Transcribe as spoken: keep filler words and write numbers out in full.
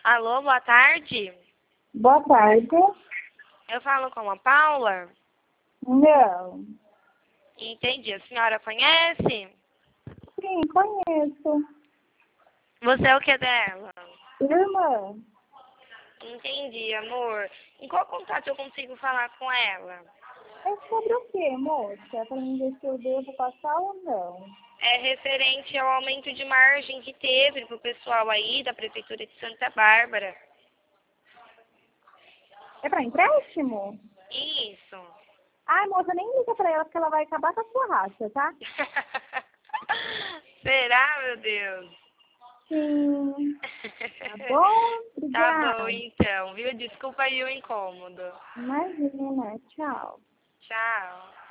Alô, boa tarde. Boa tarde. Eu falo com a Paula? Não. Entendi. A senhora conhece? Sim, conheço. Você é o que dela? Irmã, Entendi, amor. Em qual contato eu consigo falar com ela? é sobre o quê, moça? Para mim ver se eu devo passar ou não. É referente ao aumento de margem que teve pro pessoal aí da Prefeitura de Santa Bárbara. É para empréstimo? Isso. Ai, moça, nem liga para ela porque ela vai acabar com a sua raça, tá? Será, meu Deus? Sim. Tá bom? Tá bom, Obrigada. então, viu? Desculpa aí o incômodo. Imagina, tchau. Tchau.